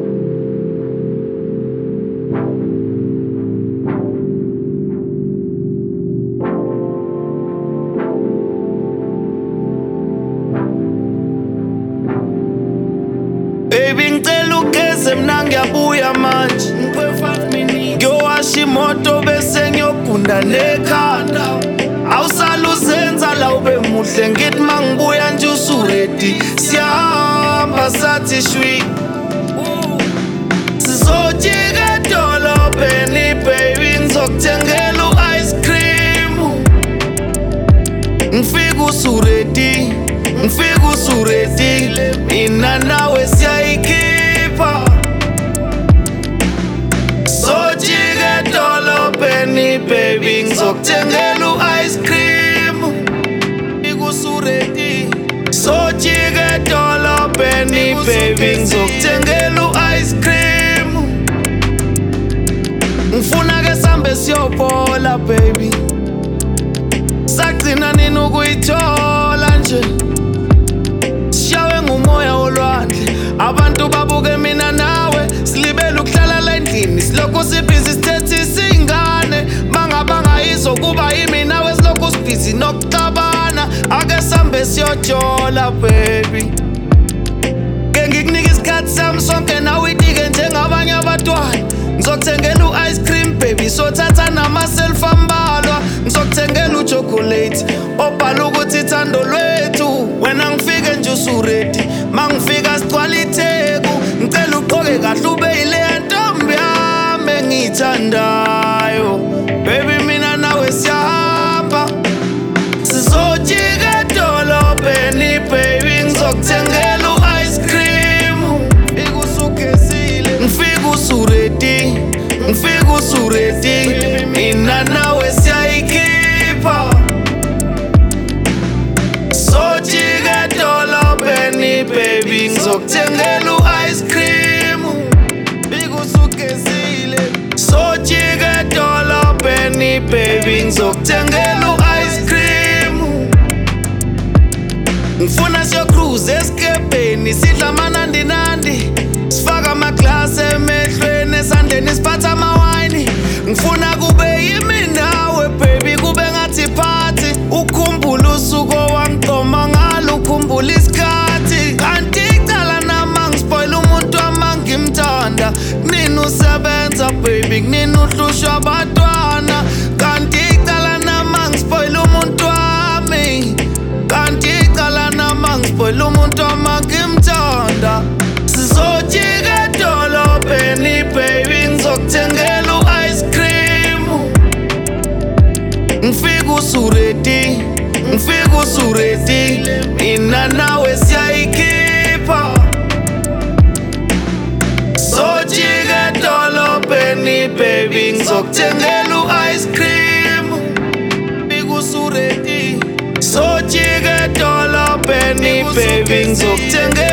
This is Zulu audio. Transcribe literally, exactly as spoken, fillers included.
Baby ngicela ugeze mina ngiyabuya manje, ngiyowasha imoto bese ngiyogunda nekhanda. Awusala uzenza la ube muhle, ngithi mangibuya nje usuredi. Siyahamba sathi shwi, sizojika edolobheni baby, ngizokuthengela u-ice cream. Ngifika usuredi, ngifika usuredi, mina nawe siyayikhipha. Sojika edolobheni baby, ngizokuthengela u-ice cream. Ngifika usuredi, sojika edolobheni baby, ngizokuthengela u-ice cream. Ngifuna ke sambe siyopola baby, sagcina nini ukuyithola nje. Sishawe ngumoya wolwandle, abantu babuke mina nawe, silibele ukuhlala la endlini, silokhu sibhizi sithethi singane. Bangabanga izokuba yimi nawe silokhu sibhizi nokuxabana. Ake sambe siyojola baby, ke ngikunika isikhathi sami sonke nawe itike njengabanye abatwana. Ngizokuthengela u-ice cream baby, sothatha nama-selfie ambalwa. Ngizokuthengela uchocolate obhala ukuthi ithando lwethu. Wena ngifike nje usuredi, mangifika sigcwala itheku. Ngicela ugqoke kahle ube yileya ntombi yami engiyithandayo. Baby mina nawe siyahamba, sizojika edolobheni baby, ngizokuthengela u-ice cream. Ngifika usuredi, ngifika usuredi, mina nawe siyayikhipha. Sojika edolobheni baby, ngizokuthengela u-ice cream. Ngifika usugezile, sojika edolobheni baby, ngizokuthengela u-ice cream. Ngifuna siyocruise esikebheni, sidla amanandi nandi, sifaka amaglasi emehlweni, esandleni siphatha amawayini. Ngifuna kube yimi nawe baby, kube ngathi party. Ukhumbule usuku owangigqoma ngalo, ukhumbule isikhathi. Kanti icala nama ngispoil umuntu wami ngimthanda. Kunini usebenza baby, kunini uhlushwa abantwana. Kanti icala nama ngispoil umuntu wami, kanti icala nama ngispoil umuntu wami ngimthanda. Sizojika edolobheni baby, ngizokuthengela u-ice cream. Ngifika usuredi, ngifika usuredi, mina nawe siyayikhipha. Sojika edolobheni baby, ngizokuthengela u-ice cream. Ngifika usuredi, sojika edolobheni baby, ngizokuthengela